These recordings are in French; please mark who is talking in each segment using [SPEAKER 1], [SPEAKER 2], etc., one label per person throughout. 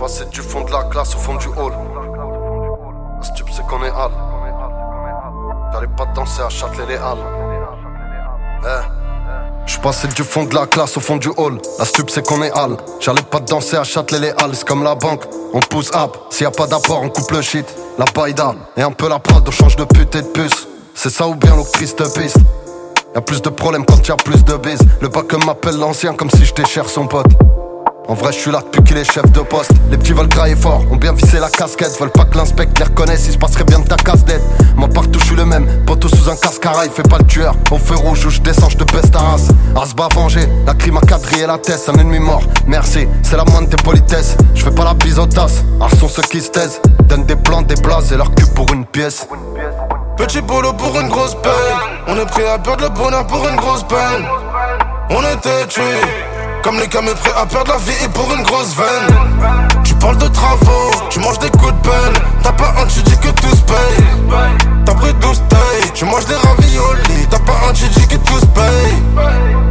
[SPEAKER 1] Passer du fond de la classe au fond du hall. La stup c'est qu'on est hal. J'arrive pas de danser à Châtelet-les-Halles. J'suis passé du fond de la classe au fond du hall. La stup c'est qu'on est hal. J'arrive pas de danser à Châtelet-les-Halles. C'est comme la banque, on pousse up. S'il y a pas d'apport on coupe le shit. La païda et un peu la prod, on change de pute et de puce. C'est ça ou bien l'octrice de piste. Y'a plus de problèmes quand y'a plus de bise. Le bac m'appelle l'ancien comme si j'étais cher son pote. En vrai j'suis là depuis qu'il est chef de poste. Les petits veulent grailler fort, ont bien vissé la casquette. Veulent pas que l'inspect les reconnaisse, il se passerait bien de ta casse-tête. Moi partout j'suis le même, poteau sous un cascara. Il fait pas le tueur, au feu rouge où j'descends j'te baisse ta race. Ars va venger, la crime a quadrillé la tête. Un ennemi mort, merci, c'est la moindre des politesses. J'fais pas la bise aux tasses, ars sont ceux qui se taisent. Donnent des plans, des blazes et leur cul pour une pièce.
[SPEAKER 2] Petit boulot pour une grosse peine. On est prêt à perdre le bonheur pour une grosse peine. On était tués, comme les camés prêts à perdre la vie et pour une grosse veine. Tu parles de travaux, tu manges des coups de peine. T'as pas un, tu dis que tout se paye. T'as pris 12 tailles, tu manges des raviolis. T'as pas un, tu dis que tout se paye.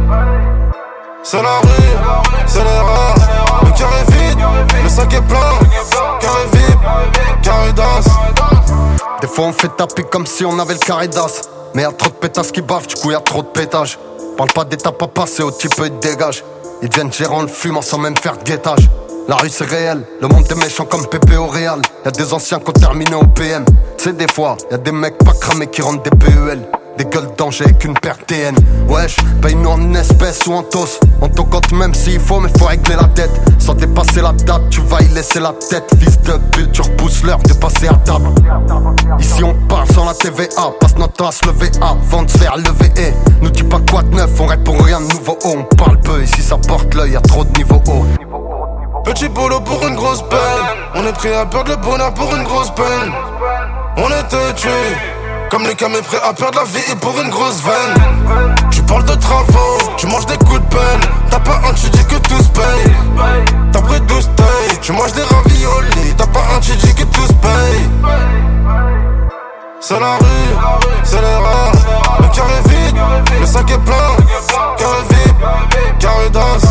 [SPEAKER 2] C'est la rue, c'est l'erreur. Le cœur est vide, le sac est plein. Carré vide, carré danse.
[SPEAKER 1] Des fois on fait tapis comme si on avait le carré d'as. Mais y'a trop de pétasses qui bavent, du coup y'a trop de pétage. Parle pas d'étapes à passer, au type ils dégagent. Ils deviennent gérants le fumant sans même faire de guettage. La rue c'est réel, le monde est méchant comme Pépé au Real. Y'a des anciens qui ont terminé au PM. C'est des fois, y'a des mecs pas cramés qui rentrent des PEL. Des gueules danger avec une paire TN. Wesh, paye-nous en espèces ou en tos. On te compte même s'il faut, mais faut régler la tête. Sans dépasser la date, tu vas y laisser la tête. Fils de pute, tu repousses l'heure de passer à table. Ici on parle sans la TVA, passe notre temps à se lever avant de se faire lever. Nous dis pas quoi de neuf, on répond rien de nouveau. On parle peu, ici ça porte l'œil, y'a trop de niveau haut.
[SPEAKER 2] Petit boulot pour une grosse peine. On est prêt à perdre le bonheur pour une grosse peine. On était tués, comme les camés prêts à perdre la vie et pour une grosse veine. Tu parles de travaux, tu manges des coups de peine. T'as pas un, tu dis que tout se paye. T'as pris 12 tailles, tu manges des raviolis. T'as pas un, tu dis que tout se paye. C'est la rue, c'est l'erreur. Le cœur est vide, le sac est plein. Carré vide, carré danse.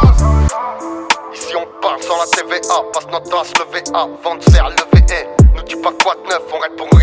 [SPEAKER 1] Ici on parle sans la TVA, passe notre temps à se lever avant de se faire lever. Nous dis pas quoi de neuf, on répond